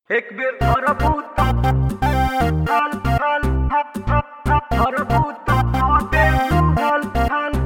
एक बेर धरबूत हल हल धरबूत आते हल हल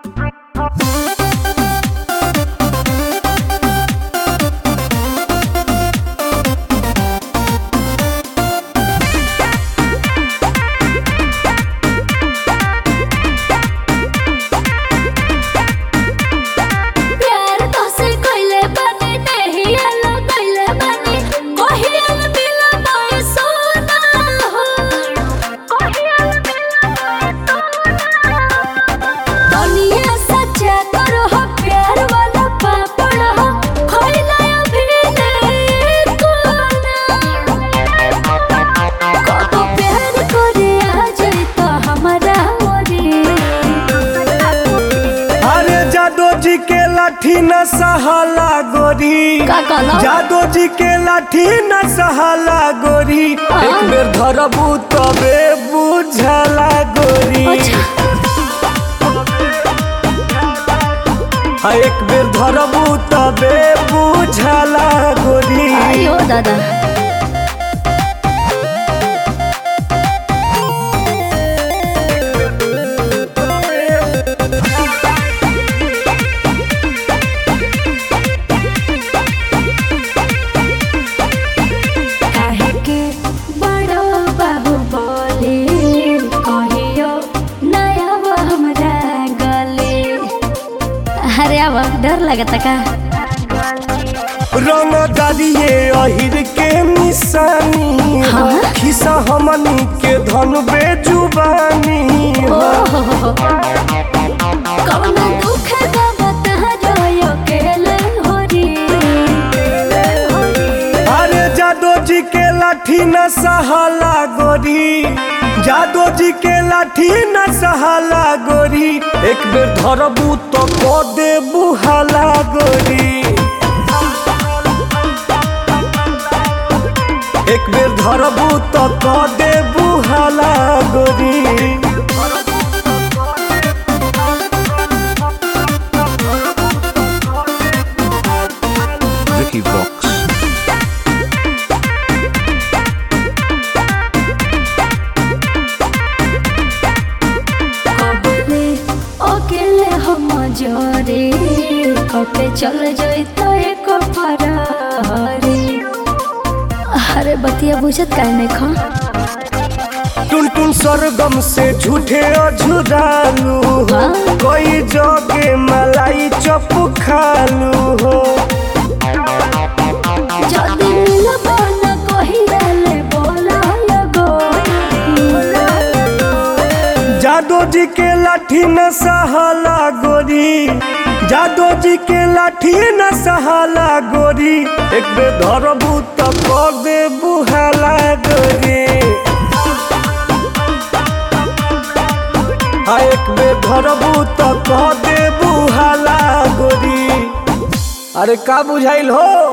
लाठी न सहाला गोरी जादो जी के लाठी न सहाला गोरी एक बेर धरबू तबे बुझला गोरी एक बेर धरबू तबे बुझला गोरी आयो दादा डर लगता का रंग डालिए अहिर के निशानी खिसा हमनी के धन बेजुबानी कौना दुख का बता रोयो केले होरी अरे जादो जी के लाठी न सहाला गोरी जादो जी के लाठी न सहाला गोरी एक बेर धरबू तो को देबू हाला गोरी एक बेर धरबू तो को देबू हाला गोरी Vicky Vox. जोरे कपे चल जाई तो एक फरारी अरे बतिया बुझत काहे नहीं खा टुन टुन सरगम से झूठे अझुरालू हो कोई जोगे मलाई चप खालू हो जदी मिलबो न कोही ले बोला लगो जादो जी के लाठी न सहाला गोरी जादो जी के लाठी न सहाला गोरी एक बेर धरबू तो को देबू हाला गोरी एक बेर धरबू तो को देबू हाला गोरी अरे का बुझाइल हो।